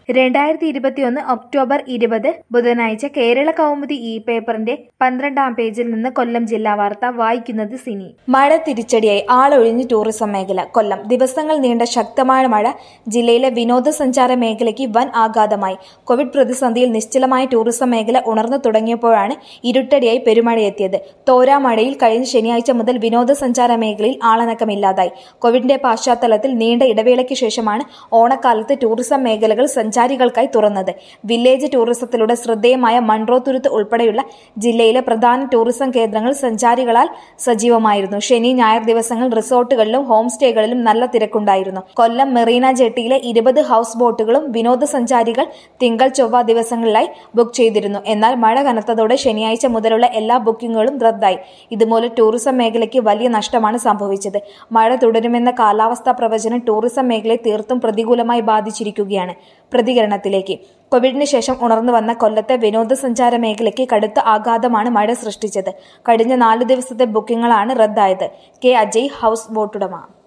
2021 October 20 ബുധനാഴ്ച കേരള കൗമുദി പേപ്പറിന്റെ 12-ാം പേജിൽ നിന്ന് കൊല്ലം ജില്ലാ വാർത്ത വായിക്കുന്നത് സിനി. മഴ തിരിച്ചടിയായി ആളൊഴിഞ്ഞ് ടൂറിസം മേഖല. കൊല്ലം ദിവസങ്ങൾ നീണ്ട ശക്തമായ മഴ ജില്ലയിലെ വിനോദസഞ്ചാര മേഖലയ്ക്ക് വൻ ആഘാതമായി. കോവിഡ് പ്രതിസന്ധിയിൽ നിശ്ചലമായ ടൂറിസം മേഖല ഉണർന്നു തുടങ്ങിയപ്പോഴാണ് ഇരുട്ടടിയായി പെരുമഴയെത്തിയത്. തോരാമഴയിൽ കഴിഞ്ഞ ശനിയാഴ്ച മുതൽ വിനോദസഞ്ചാര മേഖലയിൽ ആളനക്കമില്ലാതായി. കോവിഡിന്റെ പശ്ചാത്തലത്തിൽ നീണ്ട ഇടവേളയ്ക്ക് ശേഷമാണ് ഓണക്കാലത്ത് ടൂറിസം മേഖലകൾ സഞ്ചാരികൾക്കായി തുറന്നത്. വില്ലേജ് ടൂറിസത്തിലൂടെ ശ്രദ്ധേയമായ മൺട്രോത്തുരുത്ത് ഉൾപ്പെടെയുള്ള ജില്ലയിലെ പ്രധാന ടൂറിസം കേന്ദ്രങ്ങൾ സഞ്ചാരികളാൽ സജീവമായിരുന്നു. ശനി ഞായർ ദിവസങ്ങൾ റിസോർട്ടുകളിലും ഹോം സ്റ്റേകളിലും നല്ല തിരക്കുണ്ടായിരുന്നു. കൊല്ലം മെറീന ജെട്ടിയിലെ 20 ഹൌസ് ബോട്ടുകളും വിനോദസഞ്ചാരികൾ തിങ്കൾ ചൊവ്വ ദിവസങ്ങളിലായി ബുക്ക് ചെയ്തിരുന്നു. എന്നാൽ മഴ കനത്തതോടെ ശനിയാഴ്ച മുതലുള്ള എല്ലാ ബുക്കിംഗുകളും റദ്ദായി. ഇതുമൂലം ടൂറിസം മേഖലയ്ക്ക് വലിയ നഷ്ടമാണ് സംഭവിച്ചത്. മഴ തുടരുമെന്ന കാലാവസ്ഥാ പ്രവചനം ടൂറിസം മേഖലയെ തീർത്തും പ്രതികൂലമായി ബാധിച്ചിരിക്കുകയാണ്. പ്രതികരണത്തിലേക്ക്. കോവിഡിന് ശേഷം ഉണർന്നു വന്ന കൊല്ലത്തെ വിനോദസഞ്ചാര മേഖലയ്ക്ക് കടുത്ത ആഘാതമാണ് മഴ സൃഷ്ടിച്ചത്. കഴിഞ്ഞ 4 ദിവസത്തെ ബുക്കിംഗുകളാണ് റദ്ദായത്. K Ajay, house ബോട്ടുടമ.